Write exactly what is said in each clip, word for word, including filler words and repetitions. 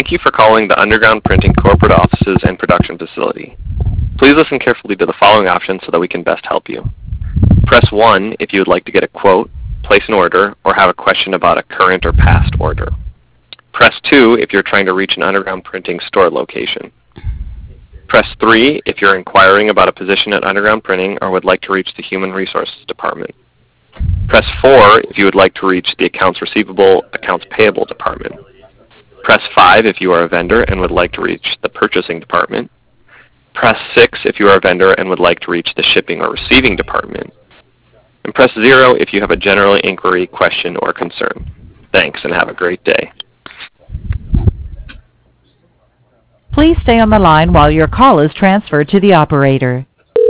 Thank you for calling the Underground Printing corporate offices and production facility. Please listen carefully to the following options so that we can best help you. Press one if you would like to get a quote, place an order, or have a question about a current or past order. Press two if you're trying to reach an Underground Printing store location. Press three if you're inquiring about a position at Underground Printing or would like to reach the Human Resources Department. Press four if you would like to reach the Accounts Receivable, Accounts Payable Department. Press five if you are a vendor and would like to reach the Purchasing Department. Press six if you are a vendor and would like to reach the Shipping or Receiving Department. And press zero if you have a general inquiry, question, or concern. Thanks, and have a great day. Please stay on the line while your call is transferred to the operator.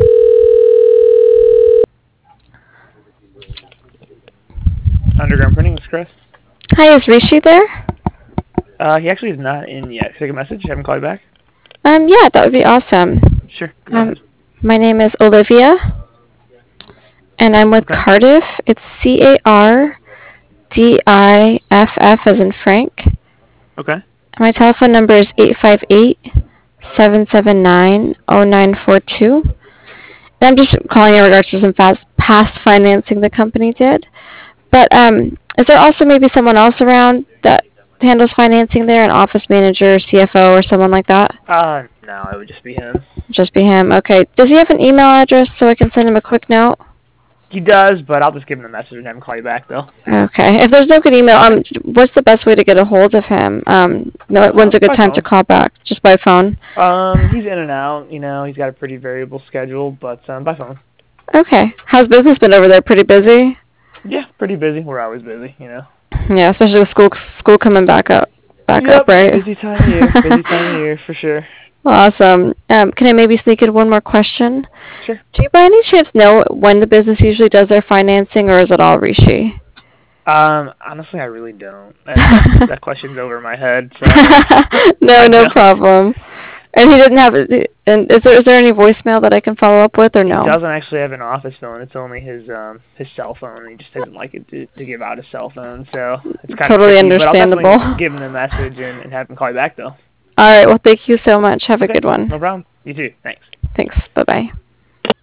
Underground Printing, this is Chris. Hi, is Rishi there? Uh, he actually is not in yet. Take a message, have him call you back. Um, yeah, that would be awesome. Sure. Go Um, ahead. my name is Olivia, and I'm with Okay. Cardiff. It's C A R D I F F as in Frank. Okay. My telephone number is eight five eight, seven seven nine, zero nine four two. And I'm just calling in regards to some fast, past financing the company did. But um, is there also maybe someone else around that handles financing there, an office manager, C F O, or someone like that? Uh, no, it would just be him. Just be him. Okay. Does he have an email address so I can send him a quick note? He does, but I'll just give him a message and have him call you back, though. Okay. If there's no good email, um, what's the best way to get a hold of him? Um, no, when's a good by time to phone. call back? Just by phone? Um, he's in and out, you know, he's got a pretty variable schedule, but um, by phone. Okay. How's business been over there? Pretty busy? Yeah, pretty busy. We're always busy, you know. Yeah, especially with school school coming back up, back Yep, up, right? busy time of year, busy time of year, for sure. Awesome. Um, can I maybe sneak in one more question? Sure. Do you by any chance know when the business usually does their financing, or is it all Rishi? Um, honestly, I really don't. That, that question's over my head, so. no, no don't. problem. And he didn't have. And is there is there any voicemail that I can follow up with, or no? He doesn't actually have an office phone. It's only his um his cell phone. He just doesn't like it to, to give out his cell phone, so it's kind Totally of tricky, understandable. But I'll definitely give him the message and, and have him call you back, though. All right. Well, thank you so much. Have Okay, a good one. No problem. You too. Thanks. Thanks. Bye bye.